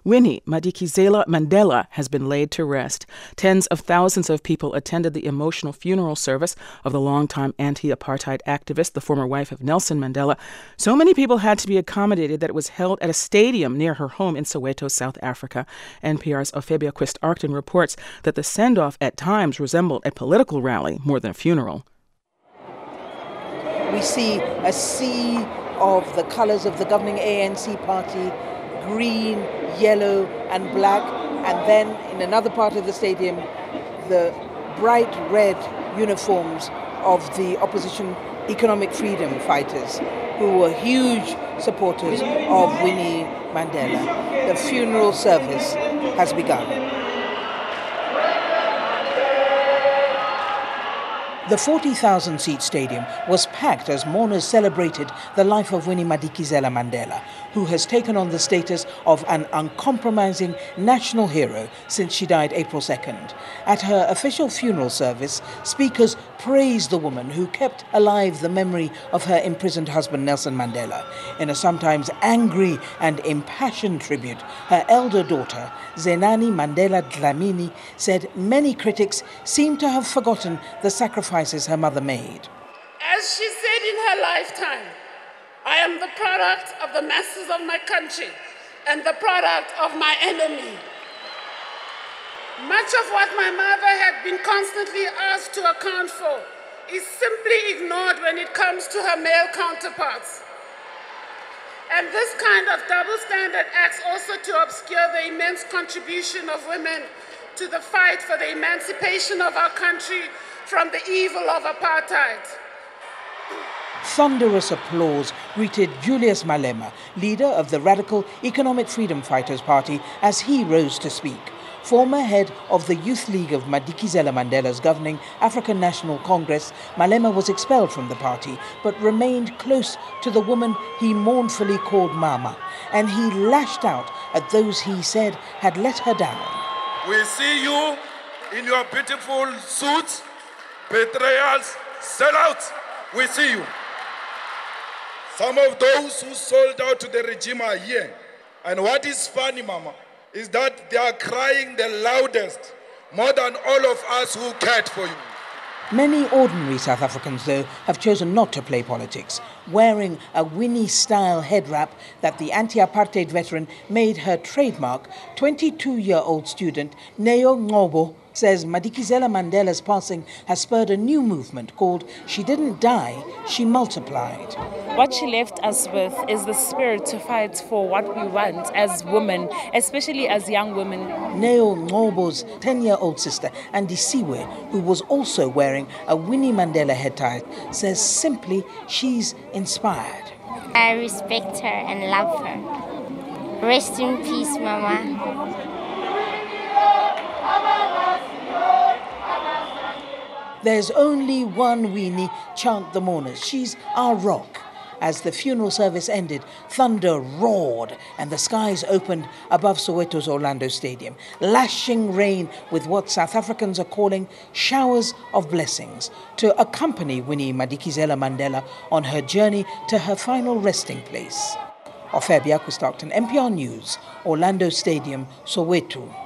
Winnie Madikizela Mandela has been laid to rest. Tens of thousands of people attended the emotional funeral service of the longtime anti-apartheid activist, the former wife of Nelson Mandela. So many people had to be accommodated that it was held at a stadium near her home in Soweto, South Africa. NPR's Ophebia Quist-Arcton reports that the send-off at times resembled a political rally more than a funeral. We see a sea of the colors of the governing ANC party, green, yellow and black, and then in another part of the stadium, the bright red uniforms of the opposition economic freedom fighters who were huge supporters of Winnie Mandela. The funeral service has begun. The 40,000-seat stadium was packed as mourners celebrated the life of Winnie Madikizela Mandela, who has taken on the status of an uncompromising national hero since she died April 2nd. At her official funeral service, speakers praised the woman who kept alive the memory of her imprisoned husband Nelson Mandela. In a sometimes angry and impassioned tribute, her elder daughter, Zenani Mandela Dlamini, said many critics seem to have forgotten the sacrifices her mother made. As she said in her lifetime, I am the product of the masses of my country and the product of my enemy. Much of what my mother had been constantly asked to account for is simply ignored when it comes to her male counterparts. And this kind of double standard acts also to obscure the immense contribution of women to the fight for the emancipation of our country from the evil of apartheid. Thunderous applause greeted Julius Malema, leader of the Radical Economic Freedom Fighters Party, as he rose to speak. Former head of the Youth League of Madikizela Mandela's governing African National Congress, Malema was expelled from the party but remained close to the woman he mournfully called Mama, and he lashed out at those he said had let her down. We see you in your beautiful suits, betrayals, sellouts. We see you. Some of those who sold out to the regime are here. And what is funny, Mama, is that they are crying the loudest, more than all of us who cared for you. Many ordinary South Africans, though, have chosen not to play politics, wearing a Winnie-style head wrap that the anti-apartheid veteran made her trademark. 22-year-old student Neo Ngobo says Madikizela Mandela's passing has spurred a new movement called She Didn't Die, She Multiplied. What she left us with is the spirit to fight for what we want as women, especially as young women. Neo Ngobo's 10-year-old sister, Andisiwe, who was also wearing a Winnie Mandela head tie, says simply she's inspired. I respect her and love her. Rest in peace, Mama. There's only one Winnie, chant the mourners. She's our rock. As the funeral service ended, thunder roared and the skies opened above Soweto's Orlando Stadium, lashing rain with what South Africans are calling showers of blessings to accompany Winnie Madikizela Mandela on her journey to her final resting place. Ophebia Quist-Arcton, NPR News, Orlando Stadium, Soweto.